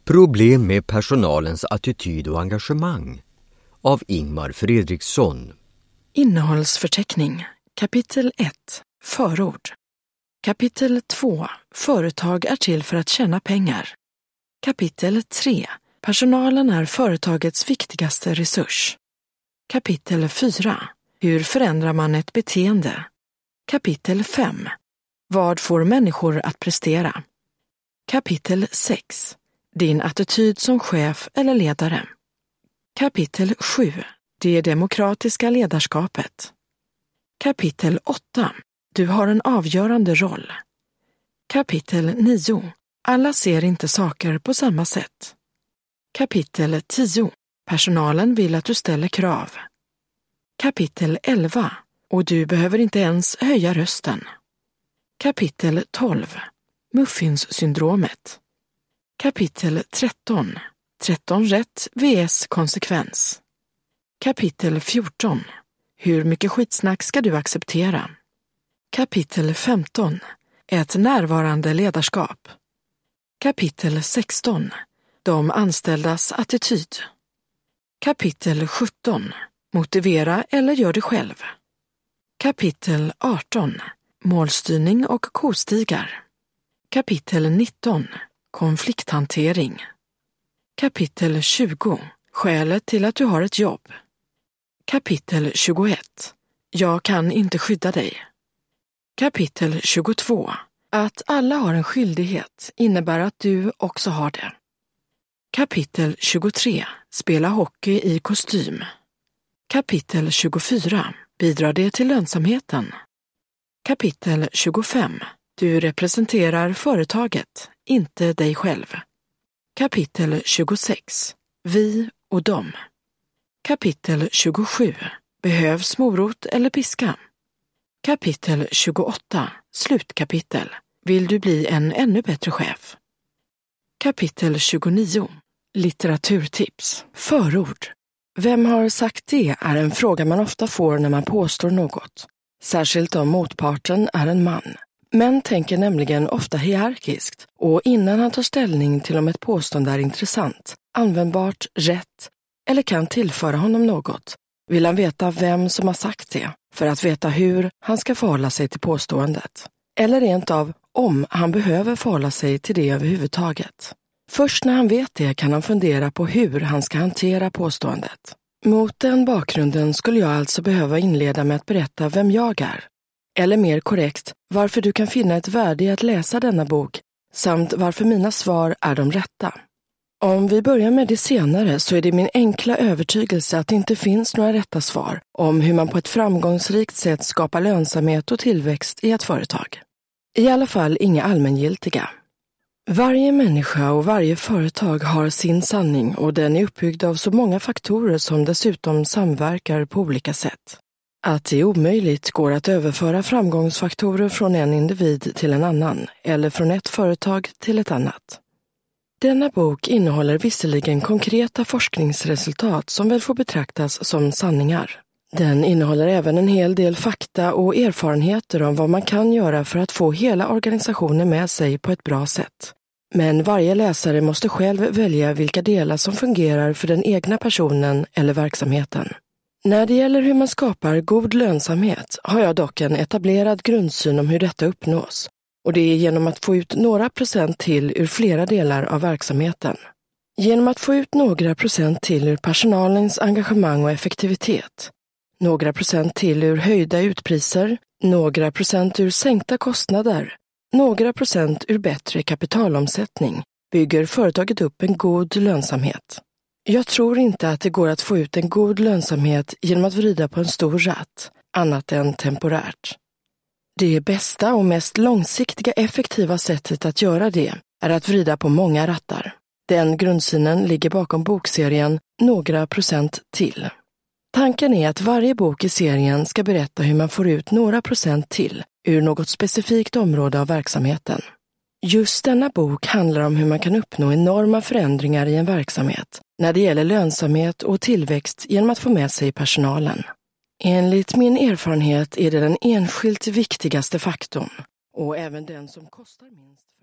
Problem med personalens attityd och engagemang av Ingmar Fredriksson. Innehållsförteckning. Kapitel 1. Förord. Kapitel 2. Företag är till för att tjäna pengar. Kapitel 3. Personalen är företagets viktigaste resurs. Kapitel 4. Hur förändrar man ett beteende? Kapitel 5. Vad får människor att prestera? Kapitel 6. Din attityd som chef eller ledare. Kapitel 7. Det demokratiska ledarskapet. Kapitel 8. Du har en avgörande roll. Kapitel 9. Alla ser inte saker på samma sätt. Kapitel 10. Personalen vill att du ställer krav. Kapitel 11. Och du behöver inte ens höja rösten. Kapitel 12. Muffinssyndromet. Kapitel 13. 13 rätt vs konsekvens. Kapitel 14. Hur mycket skitsnack ska du acceptera? Kapitel 15. Ett närvarande ledarskap. Kapitel 16. De anställdas attityd. Kapitel 17. Motivera eller gör det själv. Kapitel 18. Målstyrning och kostigar. Kapitel 19. Konflikthantering. Kapitel 20. Skälet till att du har ett jobb. Kapitel 21. Jag kan inte skydda dig. Kapitel 22. Att alla har en skyldighet innebär att du också har det. Kapitel 23. Spela hockey i kostym. Kapitel 24. Bidrar det till lönsamheten? Kapitel 25. Du representerar företaget, inte dig själv. Kapitel 26. Vi och dem. Kapitel 27. Behövs morot eller piska? Kapitel 28. Slutkapitel. Vill du bli en ännu bättre chef? Kapitel 29. Litteraturtips. Förord. Vem har sagt det är en fråga man ofta får när man påstår något. Särskilt om motparten är en man. Män tänker nämligen ofta hierarkiskt och innan han tar ställning till om ett påstående är intressant, användbart, rätt eller kan tillföra honom något, vill han veta vem som har sagt det för att veta hur han ska förhålla sig till påståendet. Eller rent av om han behöver förhålla sig till det överhuvudtaget. Först när han vet det kan han fundera på hur han ska hantera påståendet. Mot den bakgrunden skulle jag alltså behöva inleda med att berätta vem jag är. Eller mer korrekt, varför du kan finna ett värde i att läsa denna bok samt varför mina svar är de rätta. Om vi börjar med det senare så är det min enkla övertygelse att det inte finns några rätta svar om hur man på ett framgångsrikt sätt skapar lönsamhet och tillväxt i ett företag. I alla fall inga allmängiltiga. Varje människa och varje företag har sin sanning och den är uppbyggd av så många faktorer som dessutom samverkar på olika sätt. Att det är omöjligt går att överföra framgångsfaktorer från en individ till en annan eller från ett företag till ett annat. Denna bok innehåller visserligen konkreta forskningsresultat som väl får betraktas som sanningar. Den innehåller även en hel del fakta och erfarenheter om vad man kan göra för att få hela organisationen med sig på ett bra sätt. Men varje läsare måste själv välja vilka delar som fungerar för den egna personen eller verksamheten. När det gäller hur man skapar god lönsamhet har jag dock en etablerad grundsyn om hur detta uppnås. Och det är genom att få ut några procent till ur flera delar av verksamheten. Genom att få ut några procent till ur personalens engagemang och effektivitet. Några procent till ur höjda utpriser. Några procent ur sänkta kostnader. Några procent ur bättre kapitalomsättning bygger företaget upp en god lönsamhet. Jag tror inte att det går att få ut en god lönsamhet genom att vrida på en stor ratt, annat än temporärt. Det bästa och mest långsiktiga effektiva sättet att göra det är att vrida på många rattar. Den grundsynen ligger bakom bokserien Några procent till. Tanken är att varje bok i serien ska berätta hur man får ut några procent till ur något specifikt område av verksamheten. Just denna bok handlar om hur man kan uppnå enorma förändringar i en verksamhet när det gäller lönsamhet och tillväxt genom att få med sig personalen. Enligt min erfarenhet är det den enskilt viktigaste faktorn och även den som kostar minst.